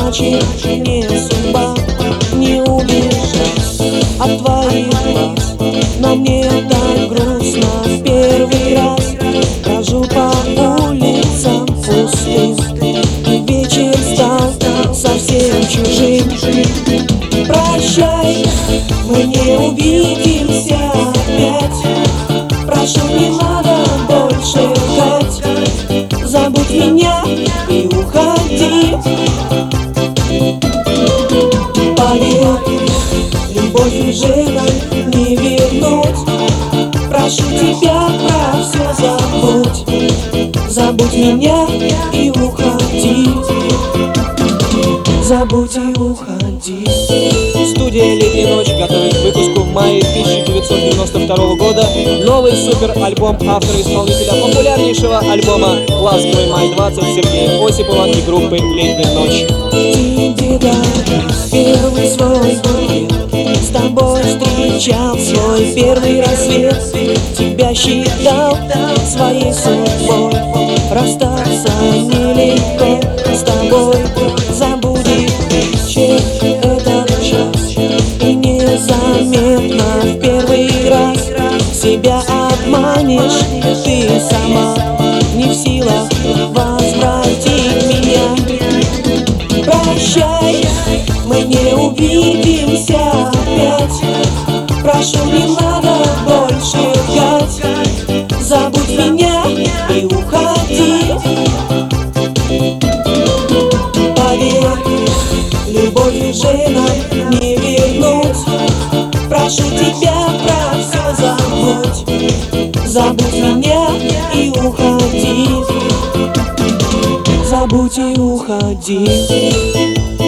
Иначе не судьба, не убежать от твоих глаз. Но мне так грустно в первый раз. Хожу по улицам пустым, и вечер стал совсем чужим. Прощай, мы не увидимся опять. Прошу, не надо больше ждать. Забудь меня и уходи. Поверь, любовь уже нам не вернуть. Прошу тебя, про все забудь. Забудь меня и уходи. Забудь и уходи. Студия «Летняя ночь» готовит к выпуску в мае 1992 года новый супер-альбом автора-исполнителя популярнейшего альбома «Ласковый май 20» Сергея Осипова и группы «Летняя ночь». Деда, первый свой букет с тобой встречал свой первый рассвет. Тебя считал своей судьбой, расстаться нелегко с тобой. Забудет вечер этот час, и незаметно в первый раз себя обманешь ты сама, не в силах возвратить меня. Прощай, мы не увидимся опять. Прошу, не надо больше ждать. Забудь меня и уходи. Поверь, любовь уже нам не вернуть. Прошу тебя, про все забудь. Забудь меня и уходи. Забудь и уходи.